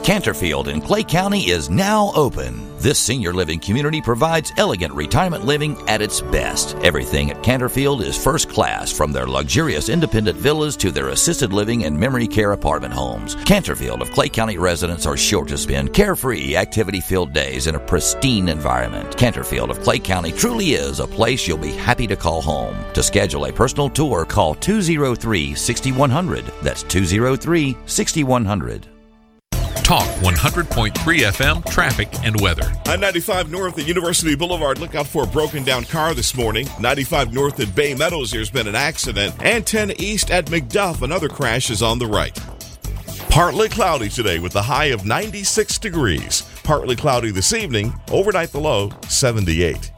Canterfield in Clay County is now open. This senior living community provides elegant retirement living at its best. Everything at Canterfield is first class, from their luxurious independent villas to their assisted living and memory care apartment homes. Canterfield of Clay County residents are sure to spend carefree, activity-filled days in a pristine environment. Canterfield of Clay County truly is a place you'll be happy to call home. To schedule a personal tour, call 203-6100. That's 203-6100. Talk 100.3 FM, traffic and weather. On 95 North at University Boulevard, look out for a broken down car this morning. 95 North at Bay Meadows, there's been an accident. And 10 East at McDuff, another crash is on the right. Partly cloudy today with a high of 96 degrees. Partly cloudy this evening, overnight the low 78.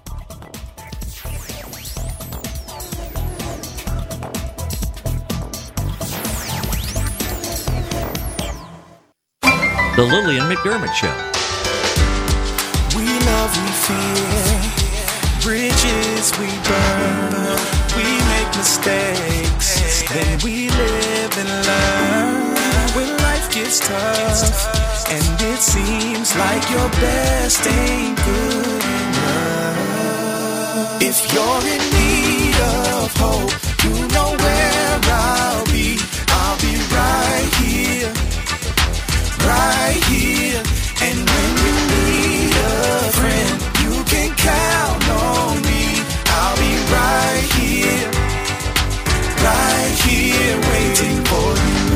The Lillian McDermott Show. We love, we fear, bridges we burn, we make mistakes, then we live and learn. When life gets tough, and it seems like your best ain't good enough. If you're in need of hope, you know where I'll be right here. Right here, and when you need a friend, you can count on me. I'll be right here, waiting for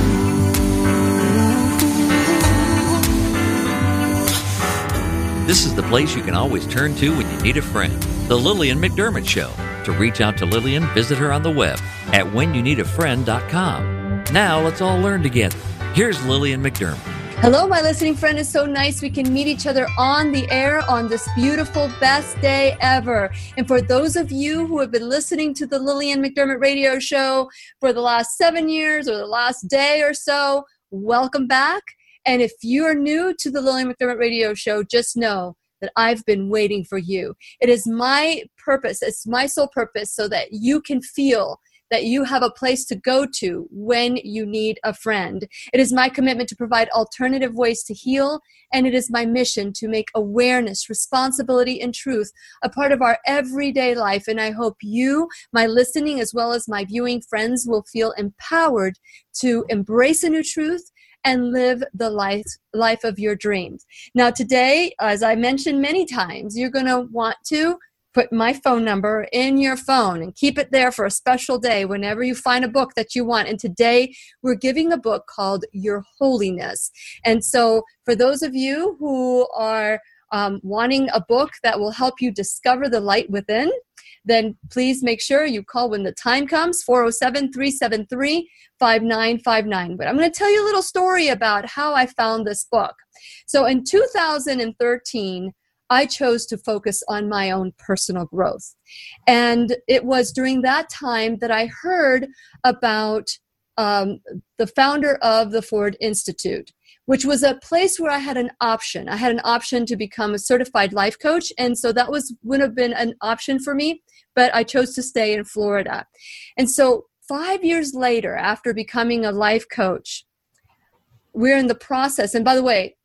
you. This is the place you can always turn to when you need a friend. The Lillian McDermott Show. To reach out to Lillian, visit her on the web at whenyouneedafriend.com. Now let's all learn together. Here's Lillian McDermott. Hello, my listening friend. It's so nice we can meet each other on the air on this beautiful, best day ever. And for those of you who have been listening to the Lillian McDermott radio show for the last 7 years or the last day or so, welcome back. And if you're new to the Lillian McDermott radio show, just know that I've been waiting for you. It is my purpose. It's my sole purpose so that you can feel that you have a place to go to when you need a friend. It is my commitment to provide alternative ways to heal, and it is my mission to make awareness, responsibility, and truth a part of our everyday life. And I hope you, my listening as well as my viewing friends, will feel empowered to embrace a new truth and live the life of your dreams. Now today, as I mentioned many times, you're going to want to put my phone number in your phone and keep it there for a special day whenever you find a book that you want. And today we're giving a book called Your Holiness. And so for those of you who are wanting a book that will help you discover the light within, then please make sure you call when the time comes, 407-373-5959. But I'm going to tell you a little story about how I found this book. So in 2013, I chose to focus on my own personal growth. And it was during that time that I heard about the founder of the Ford Institute, which was a place where I had an option. I had an option to become a certified life coach. And so that would have been an option for me, but I chose to stay in Florida. And so 5 years later, after becoming a life coach, we're in the process. And by the way,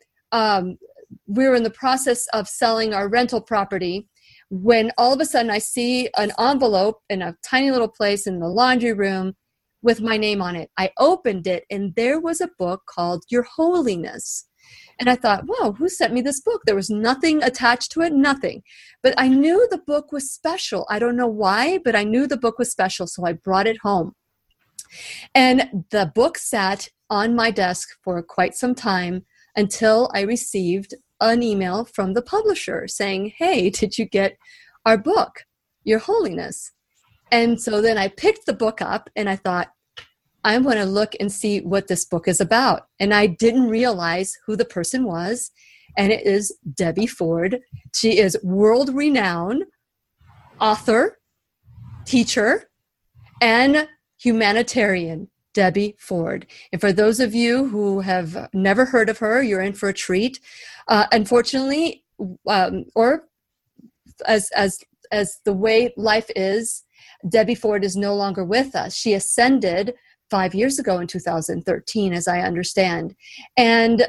we were in the process of selling our rental property when all of a sudden I see an envelope in a tiny little place in the laundry room with my name on it. I opened it and there was a book called Your Holiness. And I thought, whoa, who sent me this book? There was nothing attached to it, nothing. But I knew the book was special. I don't know why, but I knew the book was special, so I brought it home. And the book sat on my desk for quite some time until I received an email from the publisher saying, hey, did you get our book, Your Holiness? And so then I picked the book up and I thought, I'm going to look and see what this book is about. And I didn't realize who the person was. And it is Debbie Ford. She is world-renowned author, teacher, and humanitarian. Debbie Ford. And for those of you who have never heard of her, you're in for a treat. Unfortunately, or as the way life is, Debbie Ford is no longer with us. She ascended 5 years ago in 2013, as I understand. And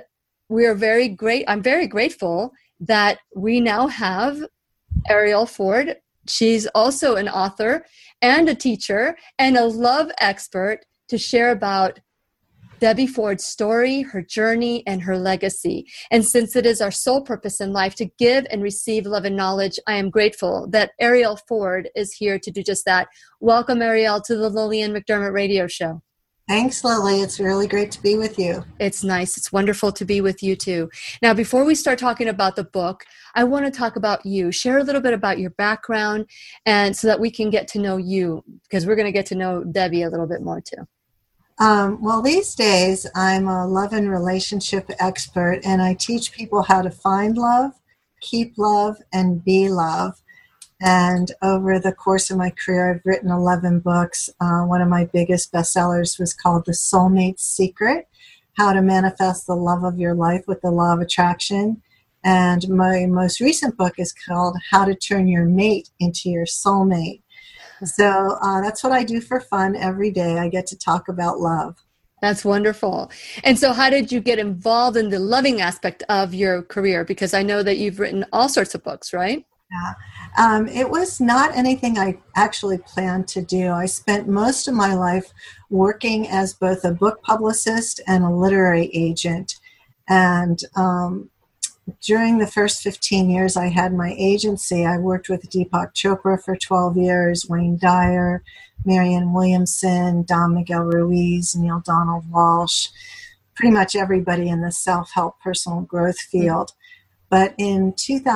we are very great. I'm very grateful that we now have Arielle Ford. She's also an author and a teacher and a love expert to share about Debbie Ford's story, her journey, and her legacy. And since it is our sole purpose in life to give and receive love and knowledge, I am grateful that Arielle Ford is here to do just that. Welcome, Arielle, to the Lillian McDermott Radio Show. Thanks, Lily. It's really great to be with you. It's nice. It's wonderful to be with you, too. Now, before we start talking about the book, I want to talk about you. Share a little bit about your background, and so that we can get to know you, because we're going to get to know Debbie a little bit more, too. Well, these days, I'm a love and relationship expert, and I teach people how to find love, keep love, and be love. And over the course of my career, I've written 11 books. One of my biggest bestsellers was called The Soulmate Secret, How to Manifest the Love of Your Life with the Law of Attraction. And my most recent book is called How to Turn Your Mate into Your Soulmate. So that's what I do for fun every day. I get to talk about love. That's wonderful. And so how did you get involved in the loving aspect of your career? Because I know that you've written all sorts of books, right? Yeah. It was not anything I actually planned to do. I spent most of my life working as both a book publicist and a literary agent. And during the first 15 years I had my agency, I worked with Deepak Chopra for 12 years, Wayne Dyer, Marianne Williamson, Don Miguel Ruiz, Neil Donald Walsh, pretty much everybody in the self-help personal growth field. But in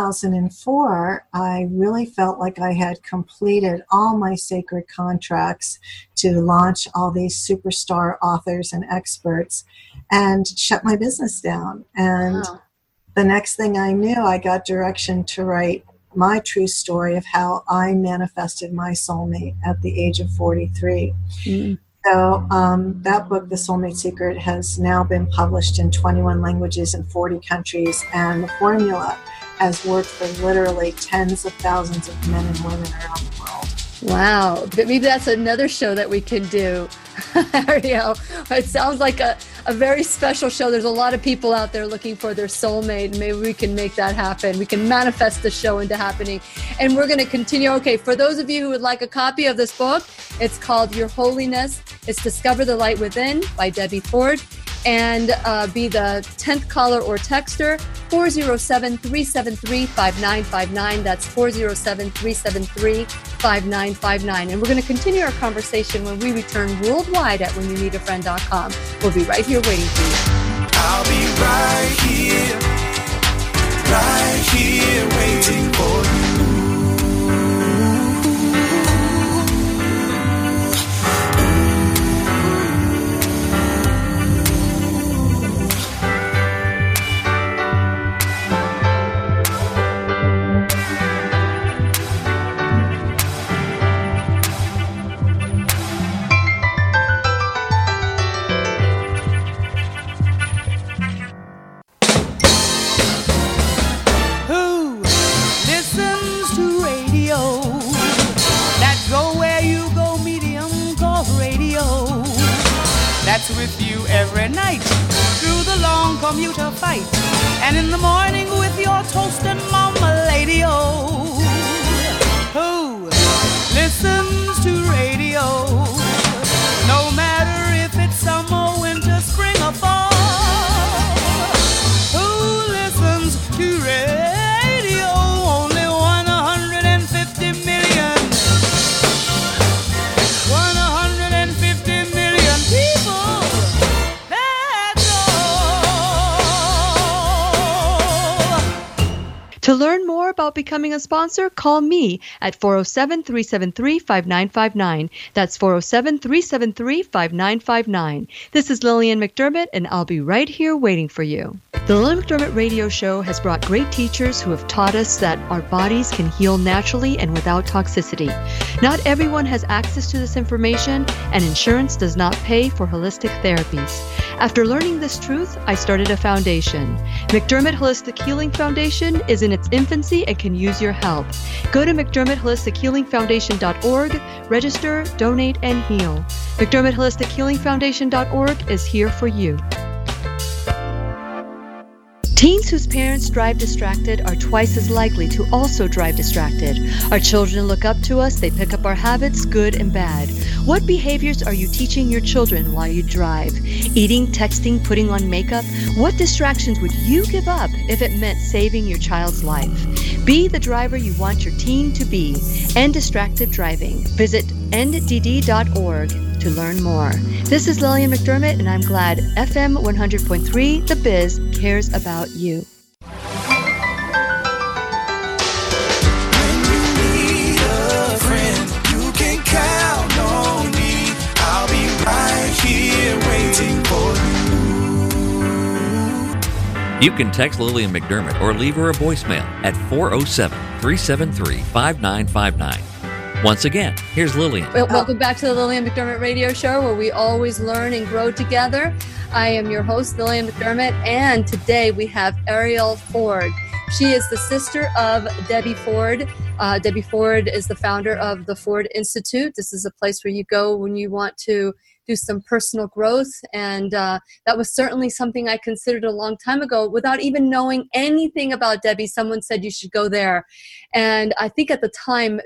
2004, I really felt like I had completed all my sacred contracts to launch all these superstar authors and experts and shut my business down. And the next thing I knew, I got direction to write my true story of how I manifested my soulmate at the age of 43. So that book, The Soulmate Secret, has now been published in 21 languages in 40 countries, and the formula has worked for literally tens of thousands of men and women around the world. Wow. But maybe that's another show that we can do. Arielle, it sounds like a very special show. There's a lot of people out there looking for their soulmate. Maybe we can make that happen. We can manifest the show into happening. And we're going to continue. Okay, for those of you who would like a copy of this book, it's called Your Holiness. It's Discover the Light Within by Debbie Ford. And be the 10th caller or texter, 407-373-5959. That's 407-373-5959. And we're going to continue our conversation when we return worldwide at whenyouneedafriend.com. We'll be right here waiting for you. I'll be right here waiting for you. With you every night through the long commuter fight, and in the morning with your toast and marmalade. Who listens to radio? No matter if it's summer, winter, spring, or fall. Who listens to radio? Only 150 million. 150 million people. To learn more about becoming a sponsor, call me at 407-373-5959. That's 407-373-5959. This is Lillian McDermott, and I'll be right here waiting for you. The Lillian McDermott Radio Show has brought great teachers who have taught us that our bodies can heal naturally and without toxicity. Not everyone has access to this information, and insurance does not pay for holistic therapies. After learning this truth, I started a foundation. McDermott Holistic Healing Foundation is in its infancy and can use your help. Go to McDermottHolisticHealingFoundation.org, register, donate, and heal. McDermottHolisticHealingFoundation.org is here for you. Teens whose parents drive distracted are twice as likely to also drive distracted. Our children look up to us, they pick up our habits, good and bad. What behaviors are you teaching your children while you drive? Eating, texting, putting on makeup? What distractions would you give up if it meant saving your child's life? Be the driver you want your teen to be. End distracted driving. Visit enddd.org to learn more. This is Lillian McDermott, and I'm glad FM 100.3 The Biz cares about you. When you need a friend, you can count on me. I'll be right here waiting for you. You can text Lillian McDermott or leave her a voicemail at 407-373-5959. Once again, here's Lillian. Welcome back to the Lillian McDermott Radio Show, where we always learn and grow together. I am your host, Lillian McDermott, and today we have Arielle Ford. She is the sister of Debbie Ford. Debbie Ford is the founder of the Ford Institute. This is a place where you go when you want to do some personal growth, and that was certainly something I considered a long time ago. Without even knowing anything about Debbie, someone said you should go there. And I think at the time,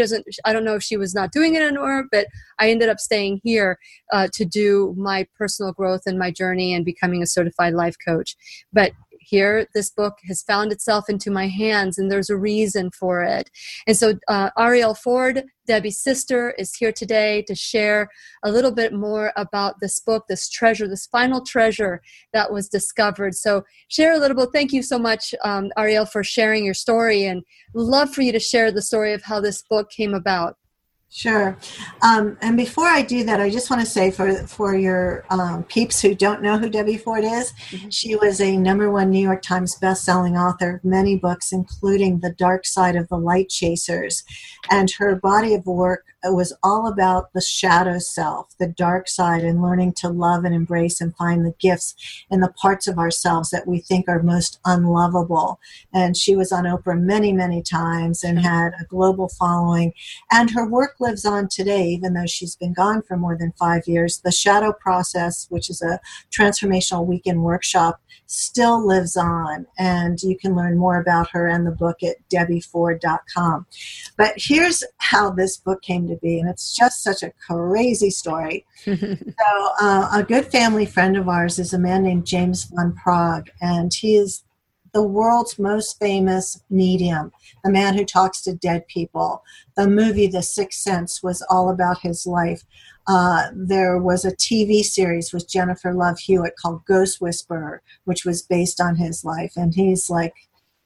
I don't know if she was not doing it anymore, but I ended up staying here to do my personal growth and my journey and becoming a certified life coach. But here, this book has found itself into my hands, and there's a reason for it. And so Arielle Ford, Debbie's sister, is here today to share a little bit more about this book, this treasure, this final treasure that was discovered. So share a little bit. Thank you so much, Arielle, for sharing your story, and love for you to share the story of how this book came about. Sure. And before I do that, I just want to say for your peeps who don't know who Debbie Ford is, she was a #1 New York Times bestselling author of many books, including The Dark Side of the Light Chasers. And her body of work was all about the shadow self, the dark side, and learning to love and embrace and find the gifts in the parts of ourselves that we think are most unlovable. And she was on Oprah many, many times and had a global following. And her work lives on today, even though she's been gone for more than 5 years. The Shadow Process, which is a transformational weekend workshop, still lives on. And you can learn more about her and the book at debbieford.com. But here's how this book came to be, and it's just such a crazy story. So a good family friend of ours is a man named James Van Praagh, and he is the world's most famous medium, the man who talks to dead people. The movie The Sixth Sense was all about his life. There was a TV series with Jennifer Love Hewitt called Ghost Whisperer, which was based on his life, and he's like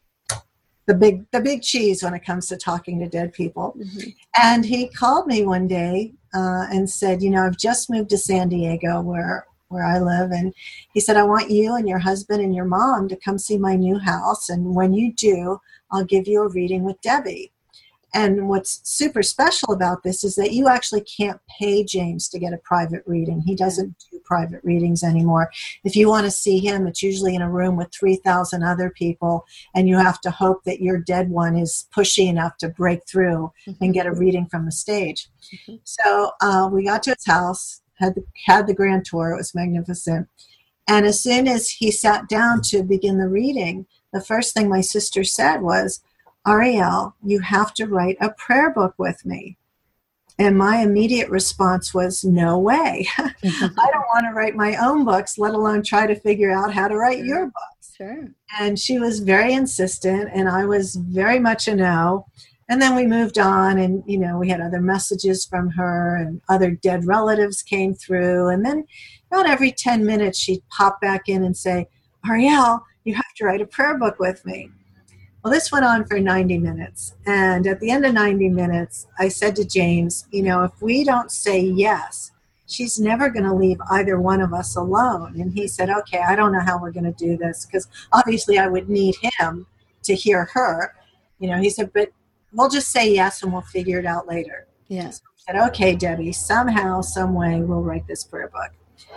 the big cheese when it comes to talking to dead people. And he called me one day and said, I've just moved to San Diego where I live. And he said, I want you and your husband and your mom to come see my new house. And when you do, I'll give you a reading with Debbie. And what's super special about this is that you actually can't pay James to get a private reading. He doesn't do private readings anymore. If you want to see him, it's usually in a room with 3,000 other people, and you have to hope that your dead one is pushy enough to break through and get a reading from the stage. So we got to his house, had the grand tour. It was magnificent. And as soon as he sat down to begin the reading, the first thing my sister said was, Arielle, you have to write a prayer book with me. And my immediate response was, no way. I don't want to write my own books, let alone try to figure out how to write your books. Sure. And she was very insistent, and I was very much a no. And then we moved on, and, we had other messages from her, and other dead relatives came through. And then about every 10 minutes, she'd pop back in and say, Arielle, you have to write a prayer book with me. Well, this went on for 90 minutes. And at the end of 90 minutes, I said to James, if we don't say yes, she's never going to leave either one of us alone. And he said, okay, I don't know how we're going to do this, because obviously I would need him to hear her. He said, but we'll just say yes and we'll figure it out later. Yeah. So I said, okay, Debbie, somehow, some way, we'll write this prayer book.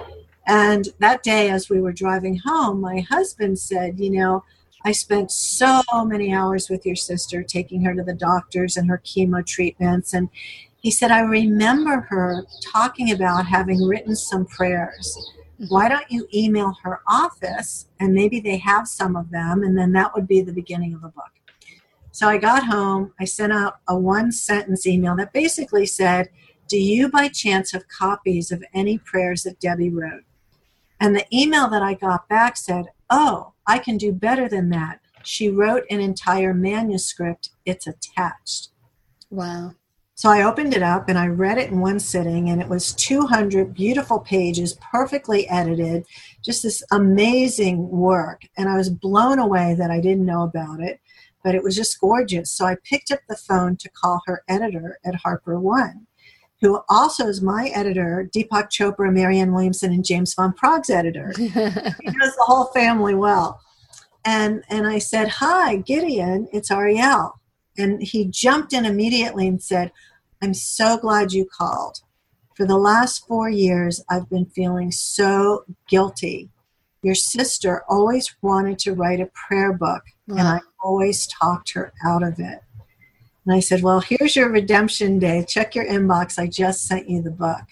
And that day, as we were driving home, my husband said, I spent so many hours with your sister, taking her to the doctors and her chemo treatments. And he said, I remember her talking about having written some prayers Why don't you email her office, and maybe they have some of them, and then that would be the beginning of a book. So I got home, I sent out a 1-sentence email that basically said, do you by chance have copies of any prayers that Debbie wrote? And the email that I got back said, oh, I can do better than that. She wrote an entire manuscript. It's attached. Wow. So I opened it up and I read it in one sitting, and it was 200 beautiful pages, perfectly edited, just this amazing work. And I was blown away that I didn't know about it, but it was just gorgeous. So I picked up the phone to call her editor at Harper One, who also is my editor, Deepak Chopra, Marianne Williamson, and James Van Prague's editor. He knows the whole family well. And I said, hi, Gideon, it's Ariel. And he jumped in immediately and said, I'm so glad you called. For the last 4 years, I've been feeling so guilty. Your sister always wanted to write a prayer book, and I always talked her out of it. And I said, well, here's your redemption day. Check your inbox. I just sent you the book.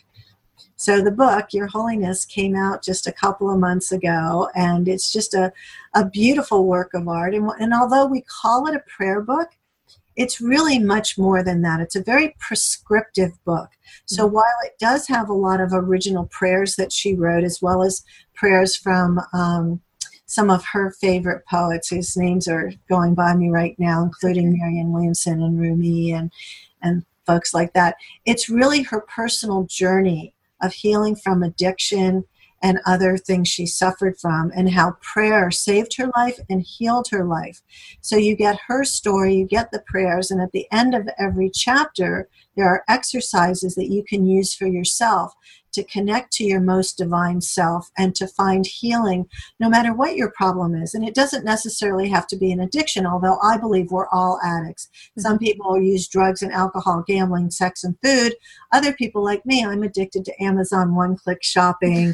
So the book, Your Holiness, came out just a couple of months ago, and it's just a beautiful work of art. And although we call it a prayer book, it's really much more than that. It's a very prescriptive book. So while it does have a lot of original prayers that she wrote, as well as prayers from some of her favorite poets whose names are going by me right now, including Marianne Williamson and Rumi and folks like that, it's really her personal journey of healing from addiction and other things she suffered from, and how prayer saved her life and healed her life. So you get her story, you get the prayers, and at the end of every chapter, there are exercises that you can use for yourself to connect to your most divine self and to find healing no matter what your problem is. And it doesn't necessarily have to be an addiction, although I believe we're all addicts. Some people use drugs and alcohol, gambling, sex, and food. Other people like me, I'm addicted to Amazon one-click shopping,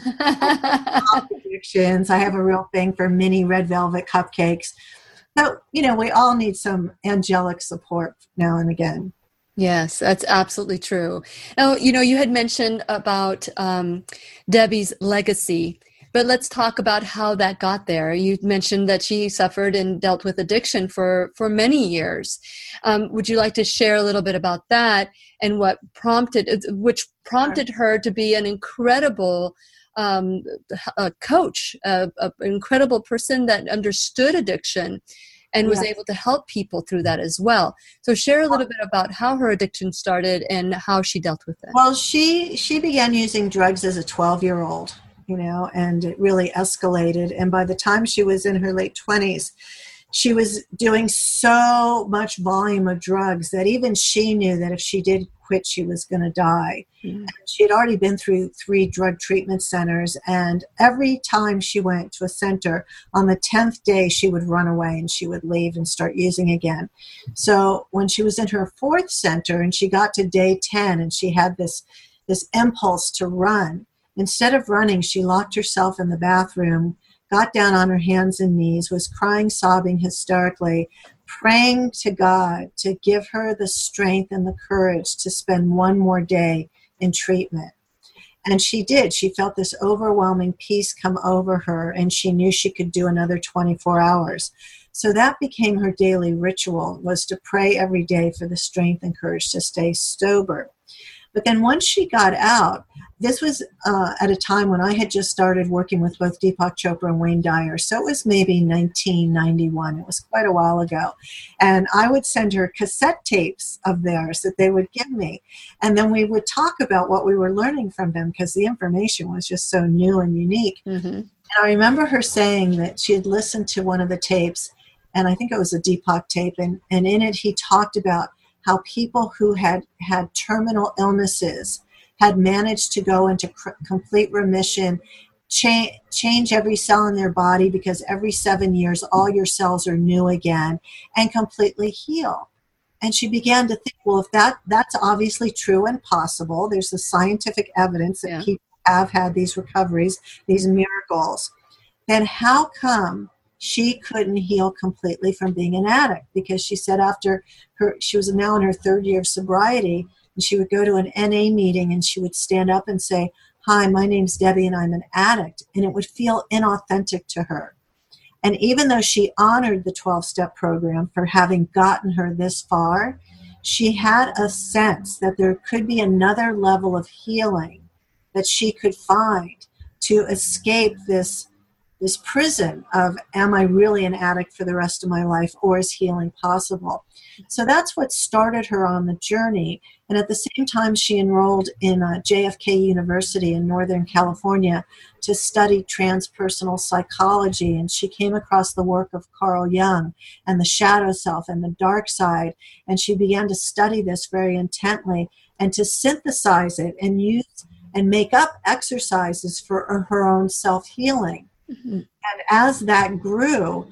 addictions. I have a real thing for mini red velvet cupcakes. So, we all need some angelic support now and again. Yes, that's absolutely true. Now, you had mentioned about Debbie's legacy, but let's talk about how that got there. You mentioned that she suffered and dealt with addiction for many years. Would you like to share a little bit about that and what prompted her to be an incredible coach, an incredible person that understood addiction and was able to help people through that as well. So share a little bit about how her addiction started and how she dealt with it. Well, she began using drugs as a 12-year-old, and it really escalated. And by the time she was in her late 20s, she was doing so much volume of drugs that even she knew that if she did quit, she was going to die. And she had already been through 3 drug treatment centers, and every time she went to a center, on the 10th day, she would run away and she would leave and start using again. So when she was in her 4th center and she got to day 10 and she had this impulse to run, instead of running, she locked herself in the bathroom, got down on her hands and knees, was crying, sobbing hysterically, praying to God to give her the strength and the courage to spend one more day in treatment. And she did. She felt this overwhelming peace come over her, and she knew she could do another 24 hours. So that became her daily ritual, was to pray every day for the strength and courage to stay sober. But then once she got out, this was at a time when I had just started working with both Deepak Chopra and Wayne Dyer. So it was maybe 1991. It was quite a while ago. And I would send her cassette tapes of theirs that they would give me. And then we would talk about what we were learning from them, because the information was just so new and unique. And I remember her saying that she had listened to one of the tapes, and I think it was a Deepak tape, and in it he talked about how people who had terminal illnesses had managed to go into complete remission, change every cell in their body, because every 7 years all your cells are new again, and completely heal. And she began to think, well, if that's obviously true and possible, there's the scientific evidence that people have had these recoveries, these miracles, then how come she couldn't heal completely from being an addict? Because she said she was now in her 3rd year of sobriety, and she would go to an NA meeting and she would stand up and say, hi, my name's Debbie and I'm an addict, and it would feel inauthentic to her. And even though she honored the 12-step program for having gotten her this far, she had a sense that there could be another level of healing that she could find to escape this prison of, am I really an addict for the rest of my life, or is healing possible? So that's what started her on the journey. And at the same time, she enrolled in JFK University in Northern California to study transpersonal psychology. And she came across the work of Carl Jung and the shadow self and the dark side. And she began to study this very intently and to synthesize it and use and make up exercises for her own self-healing. Mm-hmm. And as that grew,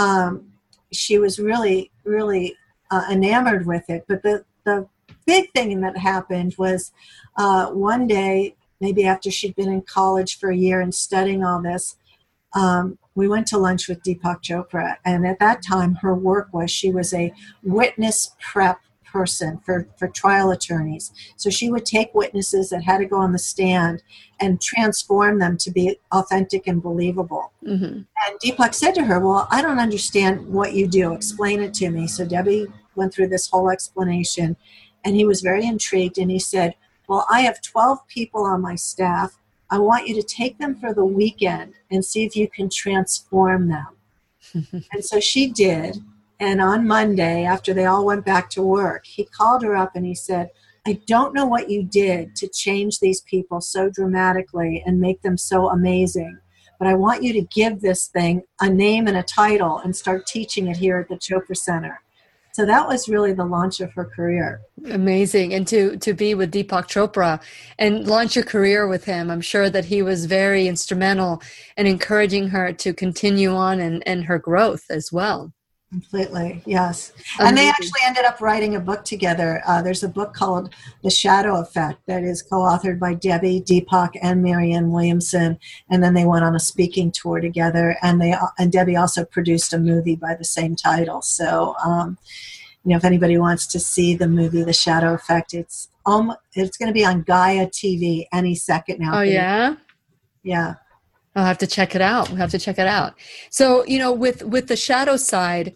she was really, really enamored with it. But the big thing that happened was one day, maybe after she'd been in college for a year and studying all this, we went to lunch with Deepak Chopra. And at that time, her work was, she was a witness prep person for trial attorneys. So she would take witnesses that had to go on the stand and transform them to be authentic and believable. Mm-hmm. And Deepak said to her, well, I don't understand what you do. Explain it to me. So Debbie went through this whole explanation, and he was very intrigued, and he said, well, I have 12 people on my staff. I want you to take them for the weekend and see if you can transform them. And so she did. And on Monday, after they all went back to work, he called her up and he said, I don't know what you did to change these people so dramatically and make them so amazing, but I want you to give this thing a name and a title and start teaching it here at the Chopra Center. So that was really the launch of her career. Amazing. And to be with Deepak Chopra and launch your career with him, I'm sure that he was very instrumental in encouraging her to continue on and her growth as well. Completely, yes. And they actually ended up writing a book together. There's a book called The Shadow Effect that is co-authored by Debbie, Deepak, and Marianne Williamson. And then they went on a speaking tour together. And Debbie also produced a movie by the same title. So, if anybody wants to see the movie The Shadow Effect, it's going to be on Gaia TV any second now. Oh, yeah? Yeah. I'll have to check it out. So, with the shadow side,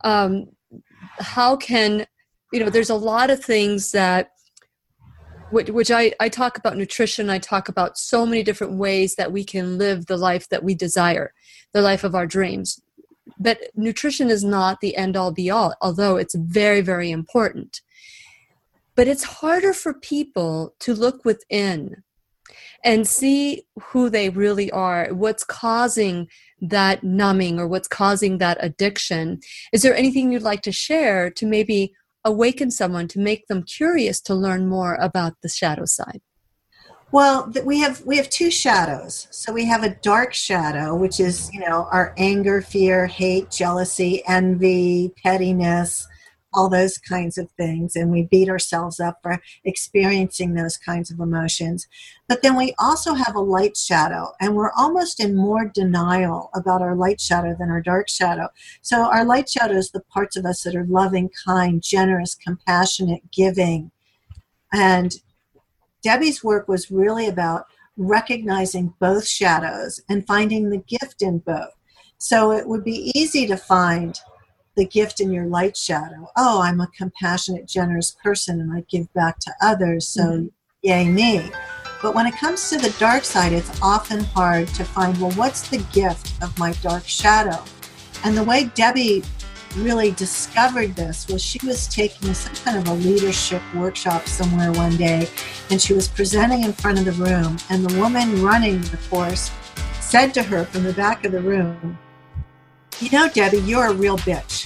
how can, there's a lot of things that, which I talk about nutrition. I talk about so many different ways that we can live the life that we desire, the life of our dreams. But nutrition is not the end all be all, although it's very, very important. But it's harder for people to look within and see who they really are, what's causing that numbing or what's causing that addiction. Is there anything you'd like to share to maybe awaken someone, to make them curious to learn more about the shadow side? Well, we have two shadows. So we have a dark shadow, which is, our anger, fear, hate, jealousy, envy, pettiness, all those kinds of things, and we beat ourselves up for experiencing those kinds of emotions. But then we also have a light shadow, and we're almost in more denial about our light shadow than our dark shadow. So our light shadow is the parts of us that are loving, kind, generous, compassionate, giving. And Debbie's work was really about recognizing both shadows and finding the gift in both. So it would be easy to find the gift in your light shadow. Oh, I'm a compassionate, generous person and I give back to others, so yay me. But when it comes to the dark side, it's often hard to find, well, what's the gift of my dark shadow? And the way Debbie really discovered this was she was taking some kind of a leadership workshop somewhere one day, and she was presenting in front of the room, and the woman running the course said to her from the back of the room, Debbie, you're a real bitch.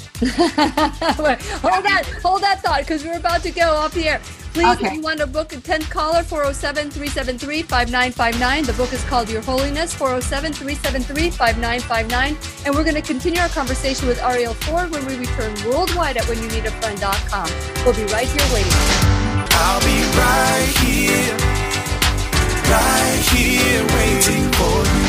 Hold that thought, because we're about to go off the air. Please, okay. If you want to book a 10th caller, 407-373-5959. The book is called Your Holiness, 407-373-5959. And we're going to continue our conversation with Ariel Ford when we return worldwide at whenyouneedafriend.com. We'll be right here waiting. I'll be right here waiting for you.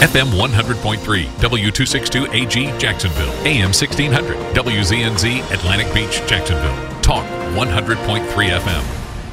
FM 100.3, W262AG Jacksonville, AM 1600, WZNZ Atlantic Beach, Jacksonville. Talk 100.3 FM.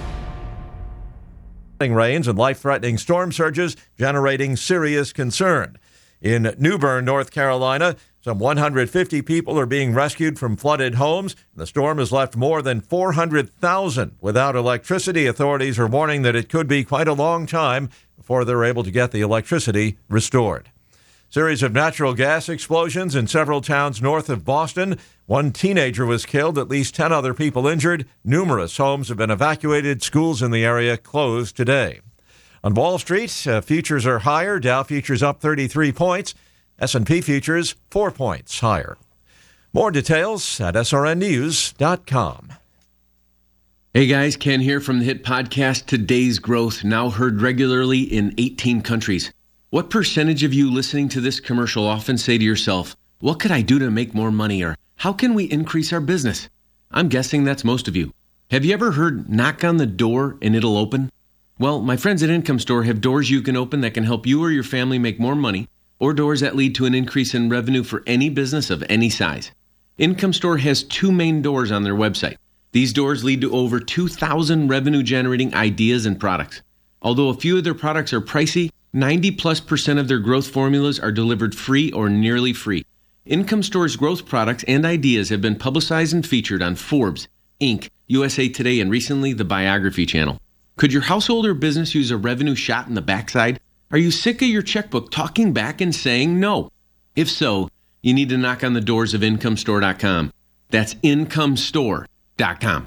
Rains and life-threatening storm surges generating serious concern. In New Bern, North Carolina, some 150 people are being rescued from flooded homes. The storm has left more than 400,000 without electricity. Authorities are warning that it could be quite a long time before they're able to get the electricity restored. Series of natural gas explosions in several towns north of Boston. One teenager was killed, at least 10 other people injured. Numerous homes have been evacuated. Schools in the area closed today. On Wall Street, futures are higher. Dow futures up 33 points. S&P futures 4 points higher. More details at srnnews.com. Hey guys, Ken here from the hit podcast Today's Growth, now heard regularly in 18 countries. What percentage of you listening to this commercial often say to yourself, what could I do to make more money, or how can we increase our business? I'm guessing that's most of you. Have you ever heard knock on the door and it'll open? Well, my friends at Income Store have doors you can open that can help you or your family make more money, or doors that lead to an increase in revenue for any business of any size. Income Store has 2 main doors on their website. These doors lead to over 2,000 revenue-generating ideas and products. Although a few of their products are pricey, 90+% of their growth formulas are delivered free or nearly free. Income Store's growth products and ideas have been publicized and featured on Forbes, Inc., USA Today, and recently the Biography Channel. Could your household or business use a revenue shot in the backside? Are you sick of your checkbook talking back and saying no? If so, you need to knock on the doors of IncomeStore.com. That's IncomeStore.com.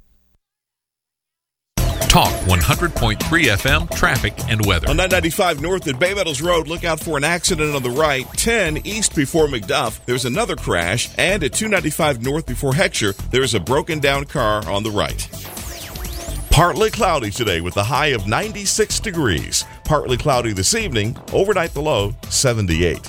Talk 100.3 FM, traffic and weather. On 995 North at Bay Meadows Road, look out for an accident on the right. 10 east before McDuff, there's another crash. And at 295 North before Heckscher, there's a broken down car on the right. Partly cloudy today with a high of 96 degrees. Partly cloudy this evening. Overnight the low, 78.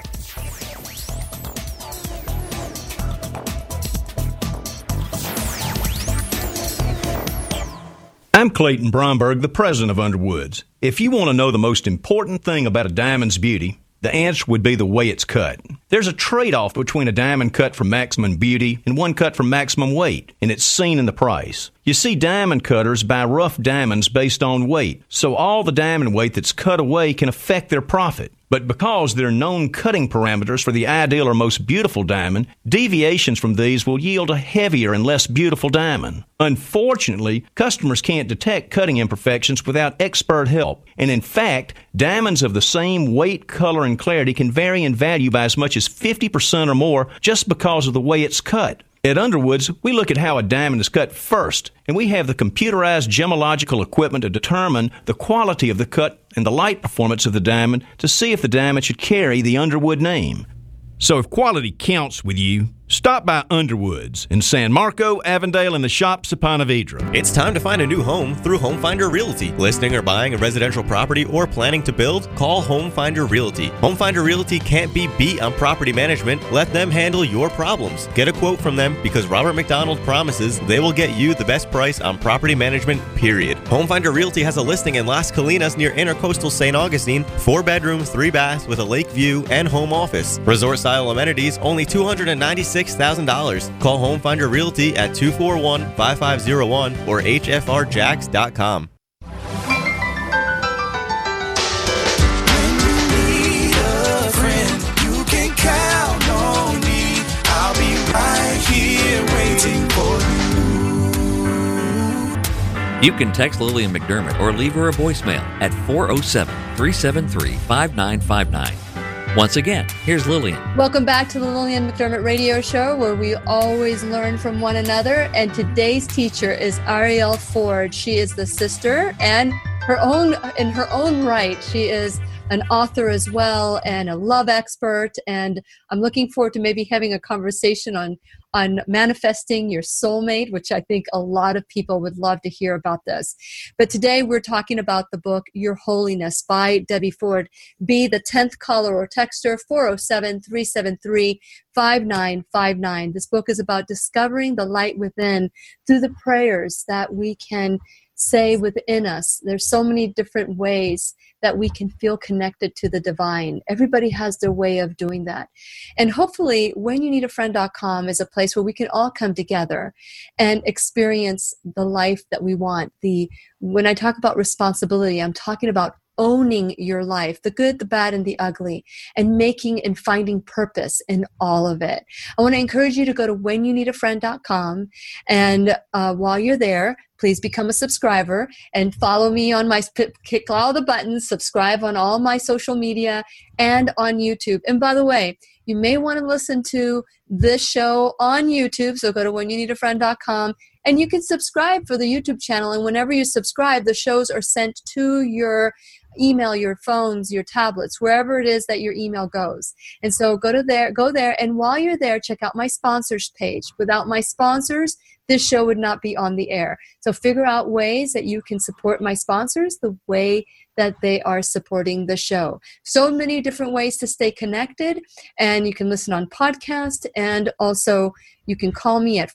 I'm Clayton Bromberg, the president of Underwoods. If you want to know the most important thing about a diamond's beauty, the answer would be the way it's cut. There's a trade-off between a diamond cut for maximum beauty and one cut for maximum weight, and it's seen in the price. You see, diamond cutters buy rough diamonds based on weight, so all the diamond weight that's cut away can affect their profit. But because there are known cutting parameters for the ideal or most beautiful diamond, deviations from these will yield a heavier and less beautiful diamond. Unfortunately, customers can't detect cutting imperfections without expert help. And in fact, diamonds of the same weight, color, and clarity can vary in value by as much as 50% or more just because of the way it's cut. At Underwoods, we look at how a diamond is cut first, and we have the computerized gemological equipment to determine the quality of the cut and the light performance of the diamond to see if the diamond should carry the Underwood name. So if quality counts with you, stop by Underwoods in San Marco, Avondale, and the shops of Ponte Vedra. It's time to find a new home through Home Finder Realty. Listing or buying a residential property or planning to build? Call Home Finder Realty. Home Finder Realty can't be beat on property management. Let them handle your problems. Get a quote from them because Robert McDonald promises they will get you the best price on property management, period. Home Finder Realty has a listing in Las Colinas near Intercoastal St. Augustine. 4 bedrooms, 3 baths with a lake view and home office. Resort-style amenities, only $296,000. Call Home Finder Realty at 241-5501 or hfrjax.com. When you need a friend, you can count on me. I'll be right here waiting for you. You can text Lillian McDermott or leave her a voicemail at 407-373-5959. Once again, here's Lillian. Welcome back to the Lillian McDermott Radio Show, where we always learn from one another. And today's teacher is Arielle Ford. She is the sister and in her own right. She is an author as well and a love expert. And I'm looking forward to maybe having a conversation on manifesting your soulmate, which I think a lot of people would love to hear about this. But today we're talking about the book, Your Holiness by Debbie Ford. Be the 10th caller or texter, 407-373-5959. This book is about discovering the light within through the prayers that we can say within us. There's so many different ways that we can feel connected to the divine. Everybody has their way of doing that. And hopefully, whenyouneedafriend.com is a place where we can all come together and experience the life that we want. When I talk about responsibility, I'm talking about owning your life, the good, the bad, and the ugly, and making and finding purpose in all of it. I want to encourage you to go to whenyouneedafriend.com, and while you're there, please become a subscriber and follow me on my click all the buttons, subscribe on all my social media and on YouTube. And by the way, you may want to listen to this show on YouTube, so go to whenyouneedafriend.com and you can subscribe for the YouTube channel. And whenever you subscribe, the shows are sent to your email, your phones, your tablets, wherever it is that your email goes. And so go there, and while you're there, check out my sponsors page. Without my sponsors, this show would not be on the air. So figure out ways that you can support my sponsors the way that they are supporting the show. So many different ways to stay connected, and you can listen on podcast, and also you can call me at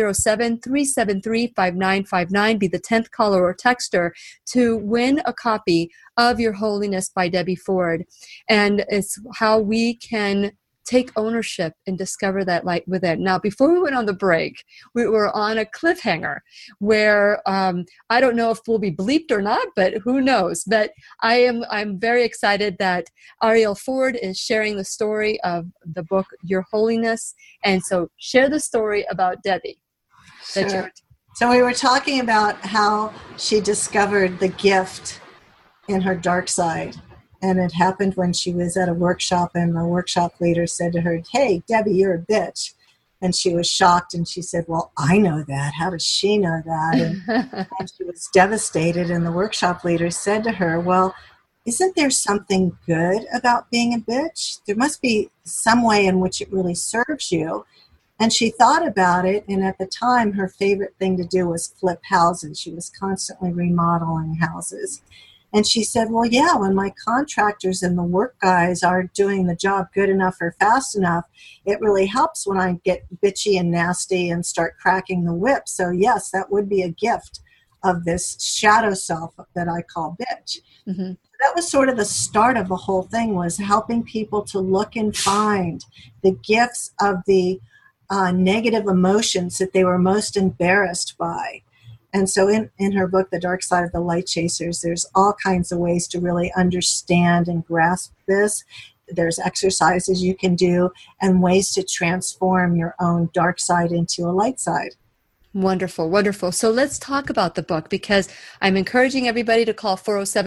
407-373-5959, be the 10th caller or texter to win a copy of Your Holiness by Debbie Ford. And it's how we can take ownership and discover that light within. Now, before we went on the break, we were on a cliffhanger where I don't know if we'll be bleeped or not, but who knows? But I'm very excited that Ariel Ford is sharing the story of the book Your Holiness, and so share the story about Debbie. Sure. So we were talking about how she discovered the gift in her dark side. And it happened when she was at a workshop, and the workshop leader said to her, "Hey, Debbie, you're a bitch." And she was shocked, and she said, "Well, I know that. How does she know that?" And she was devastated, and the workshop leader said to her, "Well, isn't there something good about being a bitch? There must be some way in which it really serves you." And she thought about it, and at the time, her favorite thing to do was flip houses. She was constantly remodeling houses. And she said, "Well, yeah, when my contractors and the work guys aren't doing the job good enough or fast enough, it really helps when I get bitchy and nasty and start cracking the whip. So yes, that would be a gift of this shadow self that I call bitch." Mm-hmm. That was sort of the start of the whole thing, was helping people to look and find the gifts of the negative emotions that they were most embarrassed by. And so in her book, The Dark Side of the Light Chasers, there's all kinds of ways to really understand and grasp this. There's exercises you can do and ways to transform your own dark side into a light side. Wonderful, wonderful. So let's talk about the book, because I'm encouraging everybody to call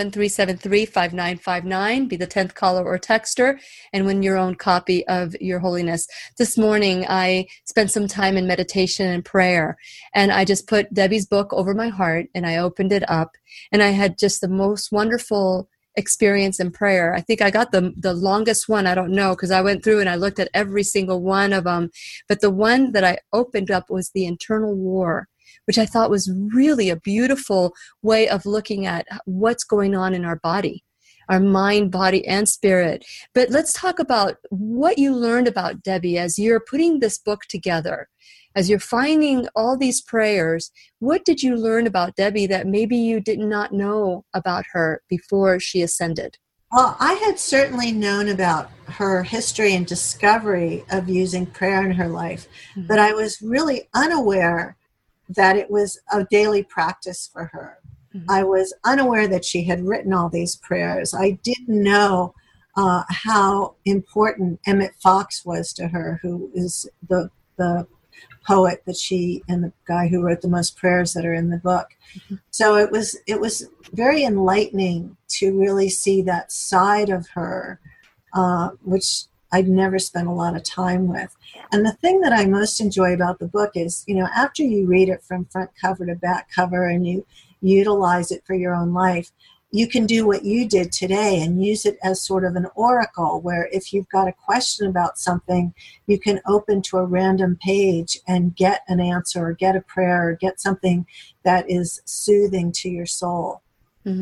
407-373-5959, be the 10th caller or texter, and win your own copy of Your Holiness. This morning, I spent some time in meditation and prayer, and I just put Debbie's book over my heart, and I opened it up, and I had just the most wonderful experience in prayer. I think I got the longest one. I don't know, because I went through and I looked at every single one of them. But the one that I opened up was The Internal War, which I thought was really a beautiful way of looking at what's going on in our body, our mind, body, and spirit. But let's talk about what you learned about Debbie as you're putting this book together. As you're finding all these prayers, what did you learn about Debbie that maybe you did not know about her before she ascended? Well, I had certainly known about her history and discovery of using prayer in her life, but I was really unaware that it was a daily practice for her. I was unaware that she had written all these prayers. I didn't know how important Emmett Fox was to her, who is the poet that she and the guy who wrote the most prayers that are in the book. Mm-hmm. So it was very enlightening to really see that side of her, which I'd never spent a lot of time with. And the thing that I most enjoy about the book is, after you read it from front cover to back cover and you utilize it for your own life, you can do what you did today and use it as sort of an oracle, where if you've got a question about something, you can open to a random page and get an answer or get a prayer or get something that is soothing to your soul. Mm-hmm.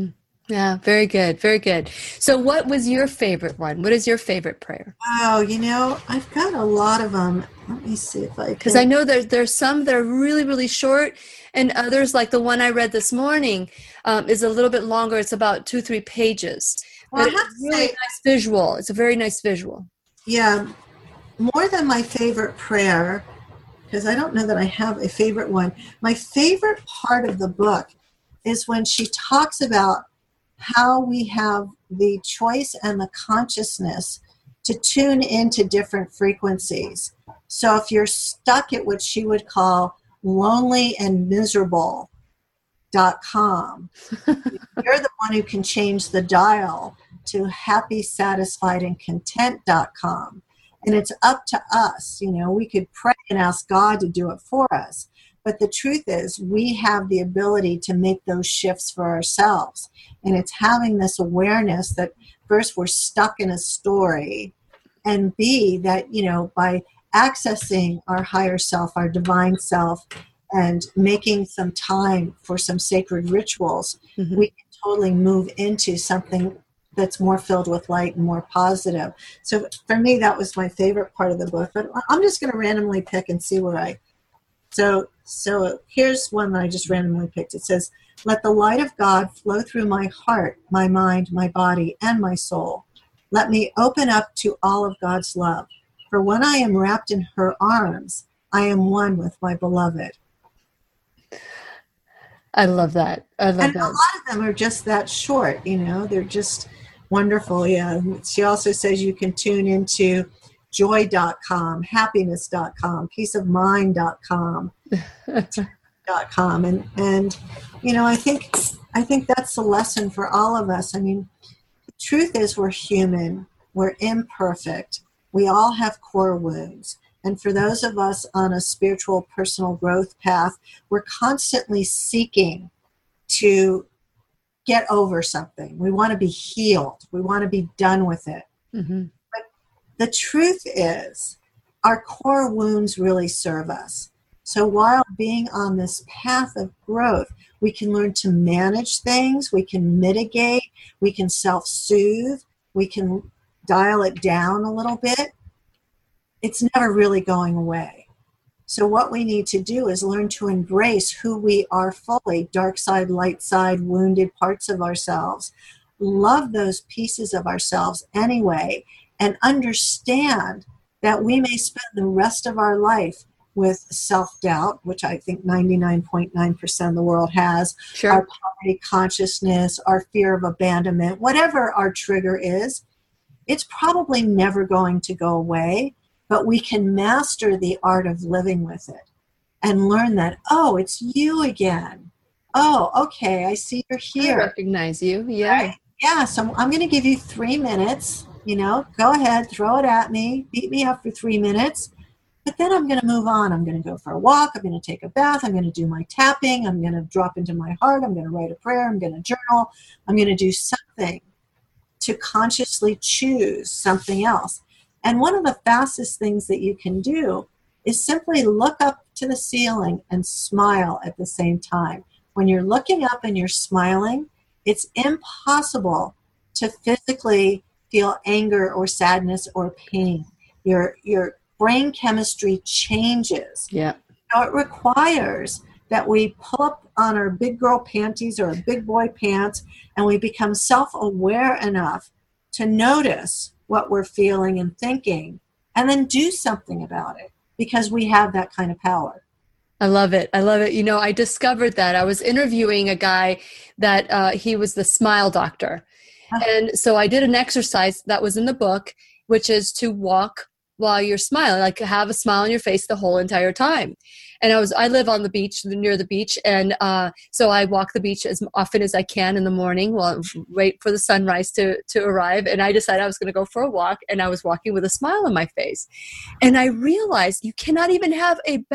Yeah, very good. Very good. So what was your favorite one? What is your favorite prayer? Oh, I've got a lot of them. Let me see if I can. Because I know there's some that are really, really short, and others, like the one I read this morning, is a little bit longer. It's about 2-3 pages. Well, but it's a really nice visual. It's a very nice visual. Yeah, more than my favorite prayer, because I don't know that I have a favorite one. My favorite part of the book is when she talks about how we have the choice and the consciousness to tune into different frequencies. So if you're stuck at what she would call lonely and miserable.com, you're the one who can change the dial to happy, satisfied, and content.com. And it's up to us. We could pray and ask God to do it for us. But the truth is, we have the ability to make those shifts for ourselves. And it's having this awareness that first we're stuck in a story, and B, that, by accessing our higher self, our divine self, and making some time for some sacred rituals, we can totally move into something that's more filled with light and more positive. So for me, that was my favorite part of the book. But I'm just going to randomly pick and see where I... So here's one that I just randomly picked. It says, "Let the light of God flow through my heart, my mind, my body, and my soul. Let me open up to all of God's love. For when I am wrapped in her arms, I am one with my beloved." I love that. And a lot of them are just that short, they're just wonderful. Yeah. She also says you can tune into joy.com, happiness.com, peaceofmind.com, .com. And I think that's the lesson for all of us. I mean, the truth is we're human, we're imperfect, we all have core wounds. And for those of us on a spiritual personal growth path, we're constantly seeking to get over something. We want to be healed. We want to be done with it. Mm-hmm. But the truth is, our core wounds really serve us. So while being on this path of growth, we can learn to manage things, we can mitigate, we can self-soothe, we can dial it down a little bit. It's never really going away. So what we need to do is learn to embrace who we are fully, dark side, light side, wounded parts of ourselves. Love those pieces of ourselves anyway, and understand that we may spend the rest of our life with self-doubt, which I think 99.9% of the world has, sure. Our poverty consciousness, our fear of abandonment, whatever our trigger is, it's probably never going to go away. But we can master the art of living with it and learn that, oh, it's you again. Oh, okay, I see you're here. I recognize you, yeah. Right? Yeah, so I'm going to give you 3 minutes. Go ahead, throw it at me, beat me up for 3 minutes. But then I'm going to move on. I'm going to go for a walk. I'm going to take a bath. I'm going to do my tapping. I'm going to drop into my heart. I'm going to write a prayer. I'm going to journal. I'm going to do something to consciously choose something else. And one of the fastest things that you can do is simply look up to the ceiling and smile at the same time. When you're looking up and you're smiling, it's impossible to physically feel anger or sadness or pain. Your brain chemistry changes. Yeah. So it requires that we pull up on our big girl panties or our big boy pants, and we become self-aware enough to notice what we're feeling and thinking, and then do something about it, because we have that kind of power. I love it. I love it. I discovered that. I was interviewing a guy that he was the smile doctor. And so I did an exercise that was in the book, which is to walk while you're smiling, like have a smile on your face the whole entire time. And I live on the beach, near the beach. And so I walk the beach as often as I can in the morning while I wait for the sunrise to arrive. And I decided I was going to go for a walk, and I was walking with a smile on my face. And I realized you cannot even have a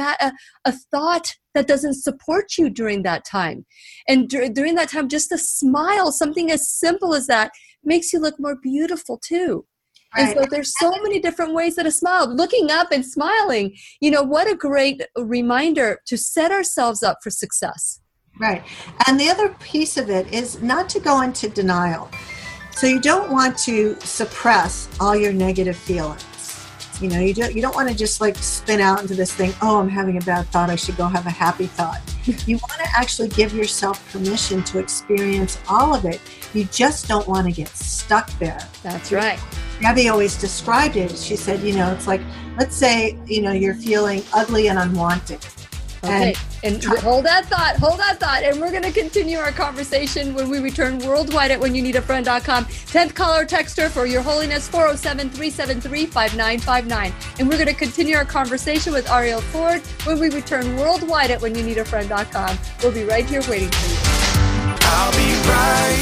thought that doesn't support you during that time. And during that time, just a smile, something as simple as that, makes you look more beautiful too. Right. And so there's so many different ways that a smile, looking up and smiling, what a great reminder to set ourselves up for success. Right. And the other piece of it is not to go into denial. So you don't want to suppress all your negative feelings. You know, you don't want to just like spin out into this thing, oh, I'm having a bad thought, I should go have a happy thought. You want to actually give yourself permission to experience all of it. You just don't want to get stuck there. That's right. Gabby always described it. She said, you know, it's like, let's say, you know, you're feeling ugly and unwanted. Okay, and hold that thought, and we're going to continue our conversation when we return worldwide at whenyouneedafriend.com. 10th caller texter for Your Holiness, 407-373-5959. And we're going to continue our conversation with Ariel Ford when we return worldwide at whenyouneedafriend.com. We'll be right here waiting for you. I'll be right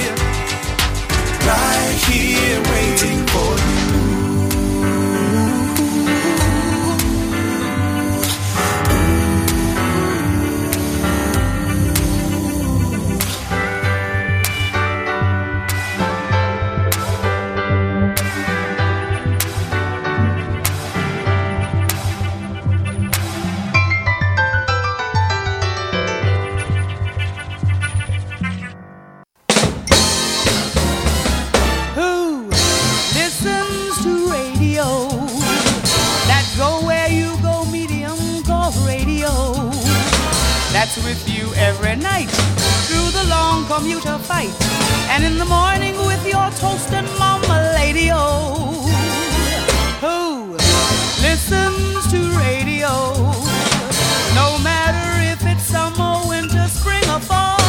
here waiting for you. With you every night through the long commuter fight, and in the morning with your toast and mama-lady. Who listens to radio? No matter if it's summer, winter, spring, or fall.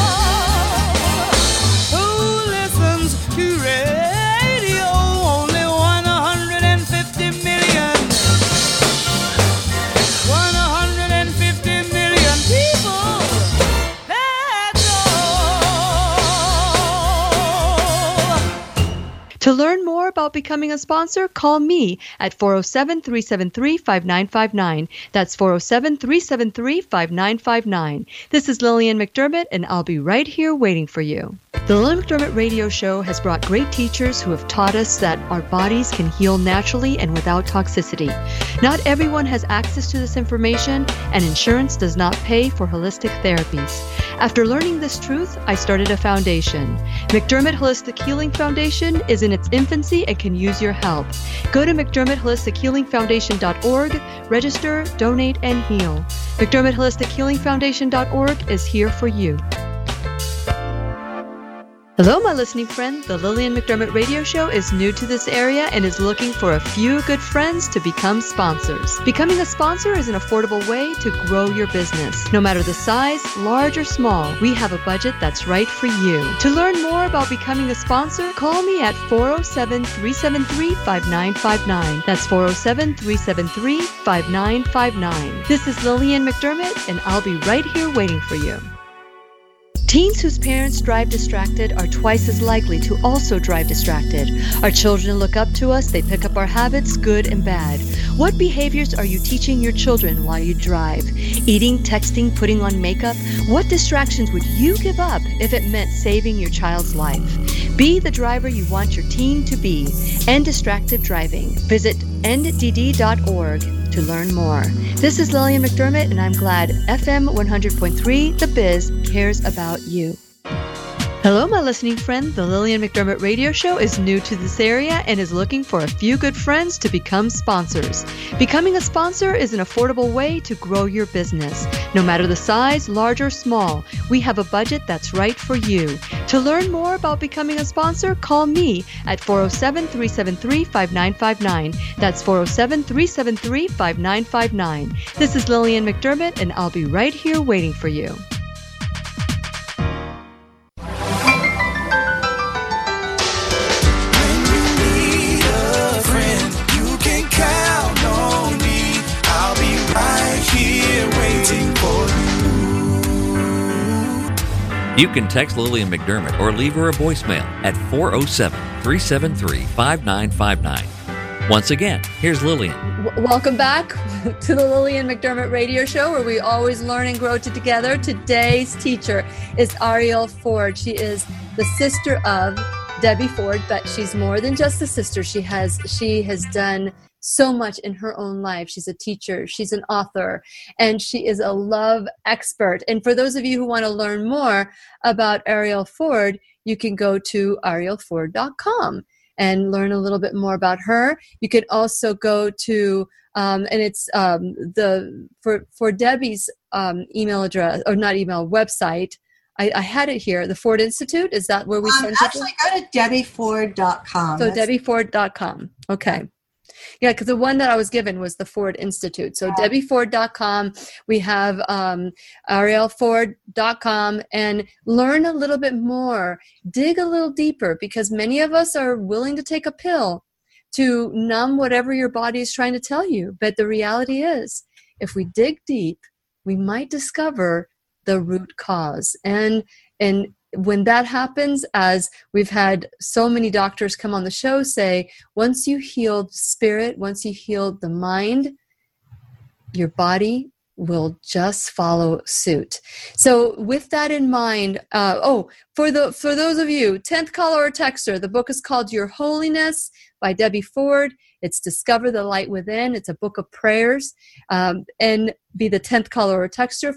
Who listens to radio? Only 150 million. 150 million people. To learn more about becoming a sponsor, call me at 407-373-5959. That's 407-373-5959. This is Lillian McDermott, and I'll be right here waiting for you. The Lillian McDermott Radio Show has brought great teachers who have taught us that our bodies can heal naturally and without toxicity. Not everyone has access to this information, and insurance does not pay for holistic therapies. After learning this truth, I started a foundation. McDermott Holistic Healing Foundation is in its infancy and can use your help. Go to McDermottHolisticHealingFoundation.org, register, donate, and heal. McDermottHolisticHealingFoundation.org is here for you. Hello, my listening friend. The Lillian McDermott Radio Show is new to this area and is looking for a few good friends to become sponsors. Becoming a sponsor is an affordable way to grow your business. No matter the size, large or small, we have a budget that's right for you. To learn more about becoming a sponsor, call me at 407-373-5959. That's 407-373-5959. This is Lillian McDermott, and I'll be right here waiting for you. Teens whose parents drive distracted are twice as likely to also drive distracted. Our children look up to us, they pick up our habits, good and bad. What behaviors are you teaching your children while you drive? Eating, texting, putting on makeup? What distractions would you give up if it meant saving your child's life? Be the driver you want your teen to be. End distracted driving. Visit enddd.org to learn more. This is Lillian McDermott, and I'm glad FM 100.3 The Biz cares about you. Hello, my listening friend. The Lillian McDermott Radio Show is new to this area and is looking for a few good friends to become sponsors. Becoming a sponsor is an affordable way to grow your business. No matter the size, large or small, we have a budget that's right for you. To learn more about becoming a sponsor, call me at 407-373-5959. That's 407-373-5959. This is Lillian McDermott, and I'll be right here waiting for you. You can text Lillian McDermott or leave her a voicemail at 407-373-5959. Once again, here's Lillian. Welcome back to the Lillian McDermott Radio Show, where we always learn and grow together. Today's teacher is Ariel Ford. She is the sister of Debbie Ford, but she's more than just a sister. She has done so much in her own life. She's a teacher, she's an author, and she is a love expert. And for those of you who want to learn more about Arielle Ford, you can go to arielleford.com and learn a little bit more about her. You can also go to, and it's for Debbie's email address, or not email, website. I had it here, the Ford Institute. Is that where we sent it? Actually, go to debbieford.com. So debbieford.com. Okay. Yeah, because the one that I was given was the Ford Institute. So debbieford.com. We have arielleford.com, and learn a little bit more. Dig a little deeper, because many of us are willing to take a pill to numb whatever your body is trying to tell you. But the reality is, if we dig deep, we might discover the root cause. And when that happens, as we've had so many doctors come on the show say, once you healed spirit, once you healed the mind, your body will just follow suit. So with that in mind, for those of you, 10th caller or texter, the book is called Your Holiness by Debbie Ford. It's Discover the Light Within. It's a book of prayers. And be the 10th caller or texter,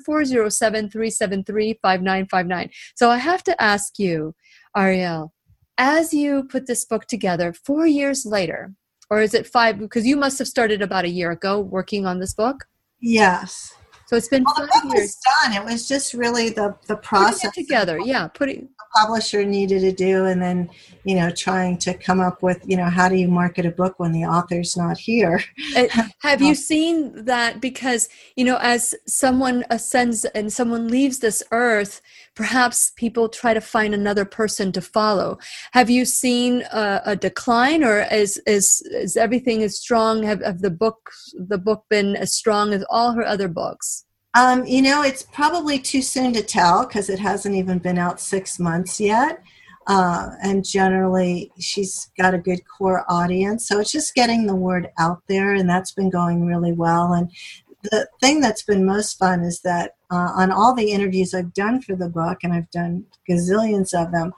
407-373-5959. So I have to ask you, Arielle, as you put this book together 4 years later, or is it 5? Because you must have started about a year ago working on this book. Yes. So it's been 5 the book years. was done. It was just really the process. Putting it together, the publisher needed to do, and then, trying to come up with, how do you market a book when the author's not here? Have you seen that? Because, as someone ascends and someone leaves this earth, perhaps people try to find another person to follow. Have you seen a decline, or is everything as strong? Have the book been as strong as all her other books? It's probably too soon to tell, because it hasn't even been out 6 months yet. And generally, she's got a good core audience. So it's just getting the word out there, and that's been going really well. And the thing that's been most fun is that on all the interviews I've done for the book, and I've done gazillions of them,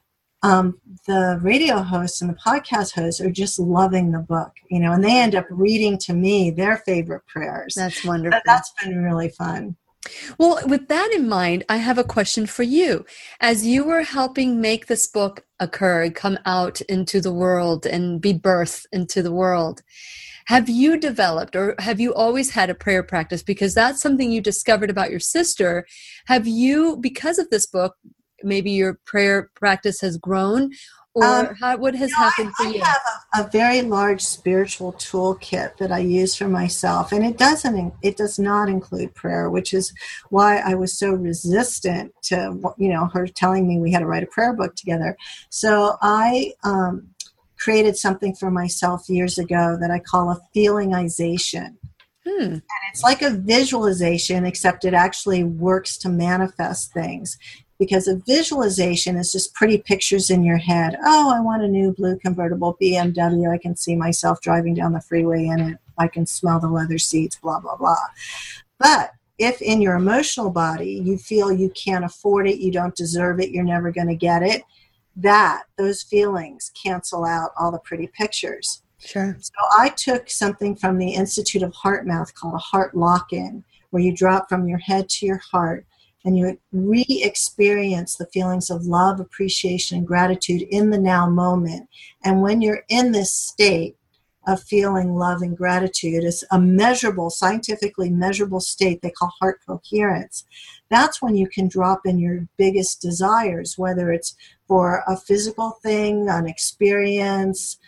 the radio hosts and the podcast hosts are just loving the book, and they end up reading to me their favorite prayers. That's wonderful. That's been really fun. Well, with that in mind, I have a question for you. As you were helping make this book occur, come out into the world and be birthed into the world, have you developed, or have you always had a prayer practice? Because that's something you discovered about your sister. Have you, because of this book, maybe your prayer practice has grown, or what has happened for you? I have a very large spiritual toolkit that I use for myself, and it does not include prayer, which is why I was so resistant to her telling me we had to write a prayer book together. So I created something for myself years ago that I call a feelingization. And it's like a visualization, except it actually works to manifest things. Because a visualization is just pretty pictures in your head. Oh, I want a new blue convertible BMW. I can see myself driving down the freeway in it. I can smell the leather seats, blah, blah, blah. But if in your emotional body you feel you can't afford it, you don't deserve it, you're never going to get it, those feelings cancel out all the pretty pictures. Sure. So I took something from the Institute of HeartMath called a heart lock-in, where you drop from your head to your heart, and you re-experience the feelings of love, appreciation, and gratitude in the now moment. And when you're in this state of feeling love and gratitude, it's a measurable, scientifically measurable state they call heart coherence. That's when you can drop in your biggest desires, whether it's for a physical thing, an experience,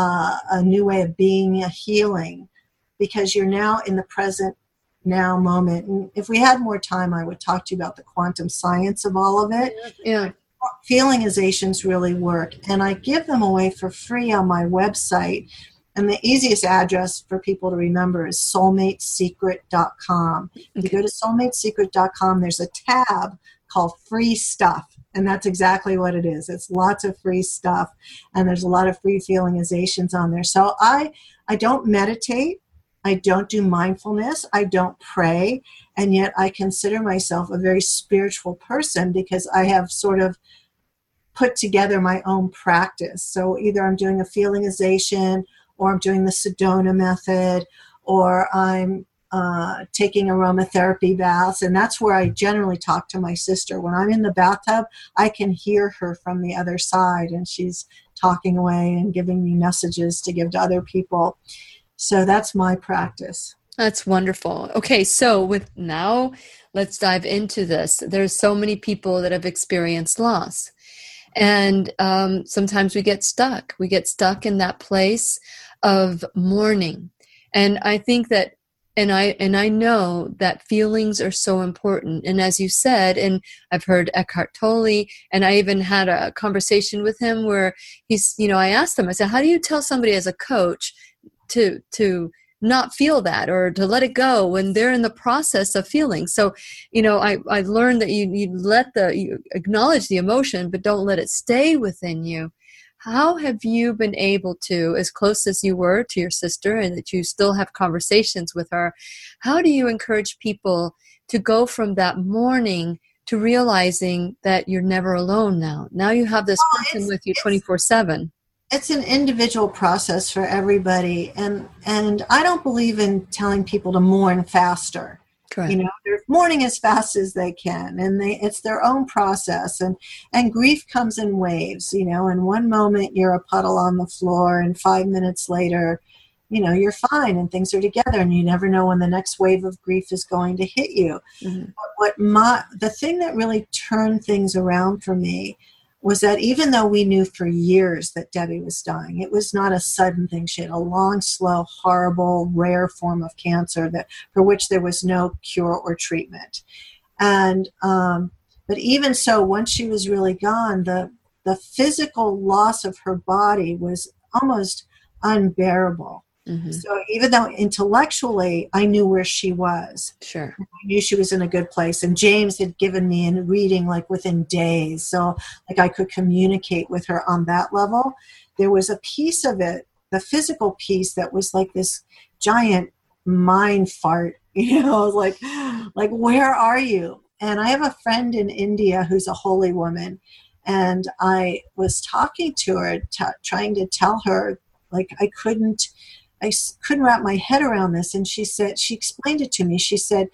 a new way of being, a healing, because you're now in the present now moment. And if we had more time, I would talk to you about the quantum science of all of it. Yeah. Feelingizations really work, and I give them away for free on my website. And the easiest address for people to remember is soulmatesecret.com. If you go to soulmatesecret.com, there's a tab called Free Stuff, and that's exactly what it is. It's lots of free stuff, and there's a lot of free feelingizations on there. So I don't meditate. I don't do mindfulness. I don't pray. And yet I consider myself a very spiritual person because I have sort of put together my own practice. So either I'm doing a feelingization, or I'm doing the Sedona method, or I'm taking aromatherapy baths. And that's where I generally talk to my sister. When I'm in the bathtub, I can hear her from the other side, and she's talking away and giving me messages to give to other people. So that's my practice. That's wonderful. Okay, so let's dive into this. There's so many people that have experienced loss. And sometimes we get stuck. We get stuck in that place of mourning. And I think that, and I know that feelings are so important. And as you said, and I've heard Eckhart Tolle, and I even had a conversation with him where I asked him, I said, how do you tell somebody as a coach to not feel that, or to let it go when they're in the process of feeling? So, I learned that you acknowledge the emotion, but don't let it stay within you. How have you been able to, as close as you were to your sister and that you still have conversations with her, how do you encourage people to go from that mourning to realizing that you're never alone now? Now you have this person with you 24/7. It's an individual process for everybody. And I don't believe in telling people to mourn faster. Correct. They're mourning as fast as they can, and it's their own process. And grief comes in waves. In one moment you're a puddle on the floor, and 5 minutes later, you're fine and things are together, and you never know when the next wave of grief is going to hit you. Mm-hmm. But the thing that really turned things around for me was that even though we knew for years that Debbie was dying, it was not a sudden thing. She had a long, slow, horrible, rare form of cancer for which there was no cure or treatment. And but even so, once she was really gone, the physical loss of her body was almost unbearable. Mm-hmm. So even though intellectually I knew where she was, sure, I knew she was in a good place, and James had given me a reading within days, so I could communicate with her on that level. There was a piece of it, the physical piece, that was like this giant mind fart, like where are you? And I have a friend in India who's a holy woman, and I was talking to her, trying to tell her I couldn't wrap my head around this. And she explained it to me. She said,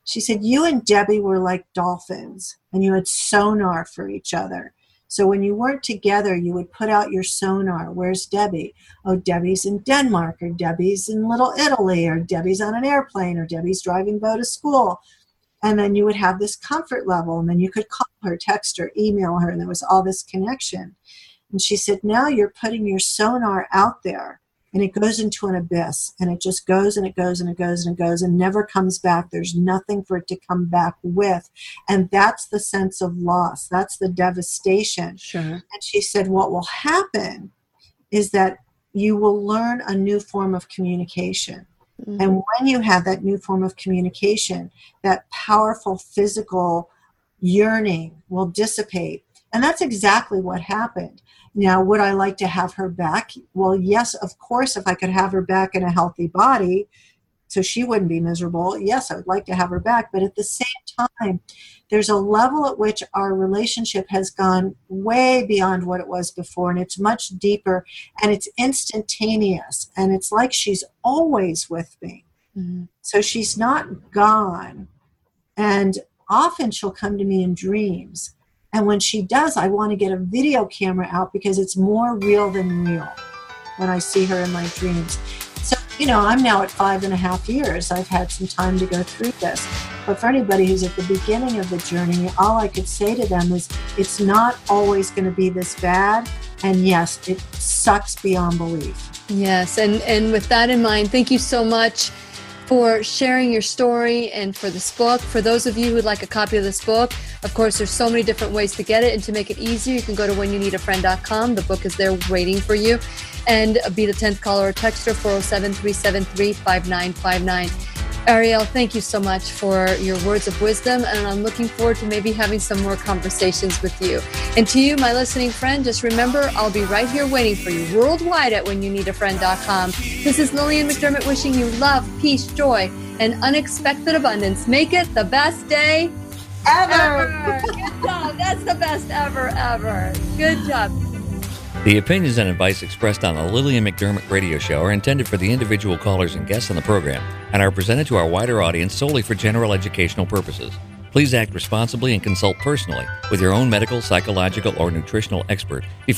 you and Debbie were like dolphins, and you had sonar for each other. So when you weren't together, you would put out your sonar. Where's Debbie? Oh, Debbie's in Denmark, or Debbie's in Little Italy, or Debbie's on an airplane, or Debbie's driving Bo to school. And then you would have this comfort level, and then you could call her, text her, email her, and there was all this connection. And she said, now you're putting your sonar out there, and it goes into an abyss, and it just goes and it goes and it goes and it goes and never comes back. There's nothing for it to come back with. And that's the sense of loss. That's the devastation. Sure. And she said, what will happen is that you will learn a new form of communication. Mm-hmm. And when you have that new form of communication, that powerful physical yearning will dissipate. And that's exactly what happened. Now, would I like to have her back? Well, yes, of course, if I could have her back in a healthy body so she wouldn't be miserable, yes, I would like to have her back. But at the same time, there's a level at which our relationship has gone way beyond what it was before, and it's much deeper, and it's instantaneous, and it's like she's always with me. Mm-hmm. So she's not gone, and often she'll come to me in dreams. And when she does, I want to get a video camera out because it's more real than real when I see her in my dreams. So, I'm now at 5.5 years. I've had some time to go through this. But for anybody who's at the beginning of the journey, all I could say to them is it's not always going to be this bad. And yes, it sucks beyond belief. Yes. And with that in mind, thank you so much for sharing your story and for this book. For those of you who would like a copy of this book, of course, there's so many different ways to get it. And to make it easier, you can go to whenyouneedafriend.com. The book is there waiting for you. And be the 10th caller or texter, 407-373-5959. Ariel, thank you so much for your words of wisdom, and I'm looking forward to maybe having some more conversations with you. And to you, my listening friend, just remember, I'll be right here waiting for you worldwide at whenyouneedafriend.com. This is Lillian McDermott wishing you love, peace, joy, and unexpected abundance. Make it the best day ever. Good job. That's the best ever. Good job. The opinions and advice expressed on the Lillian McDermott Radio Show are intended for the individual callers and guests on the program and are presented to our wider audience solely for general educational purposes. Please act responsibly and consult personally with your own medical, psychological, or nutritional expert before